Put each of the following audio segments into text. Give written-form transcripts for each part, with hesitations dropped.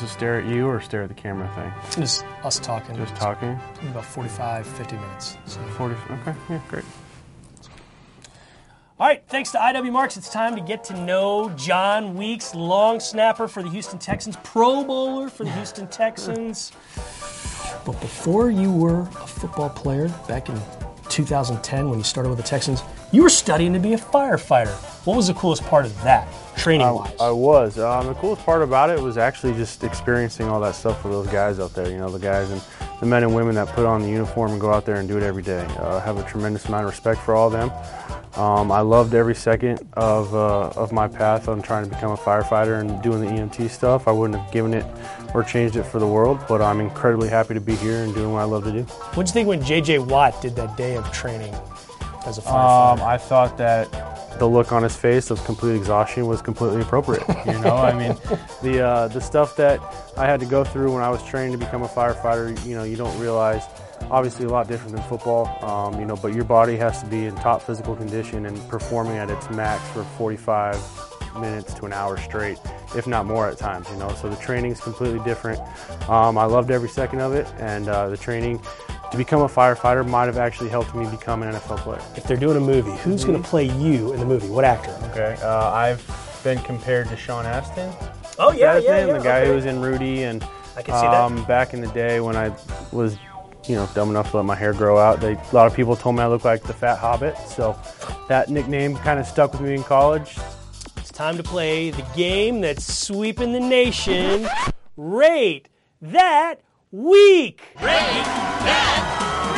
to stare at you or stare at the camera thing? Just us talking. Just talking? About 45, 50 minutes. So. 40, okay, yeah, great. All right, thanks to IW Marks, it's time to get to know John Weeks, long snapper for the Houston Texans, Pro Bowler for the Houston Texans. But before you were a football player, back in 2010 when you started with the Texans, you were studying to be a firefighter. What was the coolest part of that, training-wise? I was. The coolest part about it was actually just experiencing all that stuff with those guys out there. You know, the guys and the men and women that put on the uniform and go out there and do it every day. I have a tremendous amount of respect for all of them. I loved every second of my path on trying to become a firefighter and doing the EMT stuff. I wouldn't have given it or changed it for the world, but I'm incredibly happy to be here and doing what I love to do. What'd you think when J.J. Watt did that day of training as a firefighter? I thought that the look on his face of complete exhaustion was completely appropriate. You know, I mean, the stuff that I had to go through when I was training to become a firefighter, you know, you don't realize. Obviously a lot different than football, you know, but your body has to be in top physical condition and performing at its max for 45 minutes to an hour straight, if not more at times, you know. So the training is completely different. I loved every second of it, and the training to become a firefighter might have actually helped me become an NFL player. If they're doing a movie, who's going to play you in the movie? What actor? Okay, I've been compared to Sean Astin. Oh, yeah. The guy who was in Rudy, and I can see that. Back in the day when I was, you know, dumb enough to let my hair grow out, a lot of people told me I looked like the Fat Hobbit, so that nickname kind of stuck with me in college. It's time to play the game that's sweeping the nation. Rate That Week. Rate That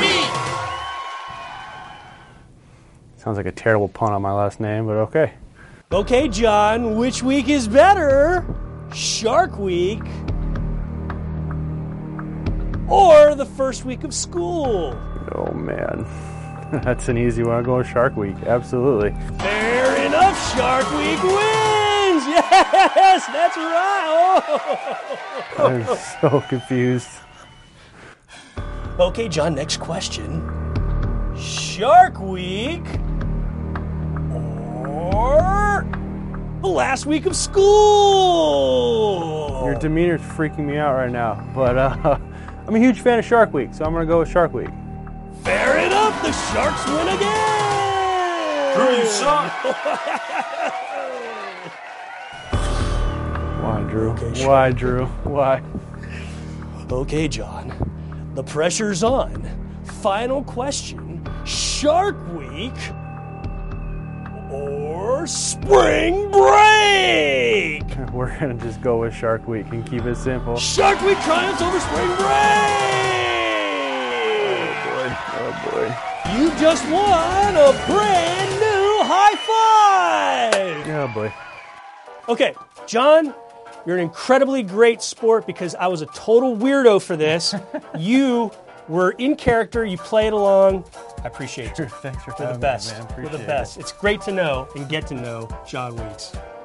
Week. Sounds like a terrible pun on my last name, but okay. Okay, John, which week is better? Shark Week or the first week of school? Oh, man. That's an easy one. I'll go with Shark Week. Absolutely. Fair enough. Shark Week wins. Yes, that's right. Oh. I'm so confused. Okay, John, next question. Shark Week or the last week of school? Your demeanor's freaking me out right now, but I'm a huge fan of Shark Week, so I'm going to go with Shark Week. Fair enough. The Sharks win again. Drew, you suck. Why, Drew? Okay, Why, Drew? Why? Okay, John. The pressure's on. Final question. Shark Week or spring break? We're going to just go with Shark Week and keep it simple. Shark Week triumphs over spring break! Oh, boy. You just won a brand new high five! Oh, boy. Okay, John, you're an incredibly great sport because I was a total weirdo for this. You were in character, you played along. I appreciate you. Thanks for You're the having best. me, man. You're the Appreciate best. it. It's great to know and get to know John Weeks.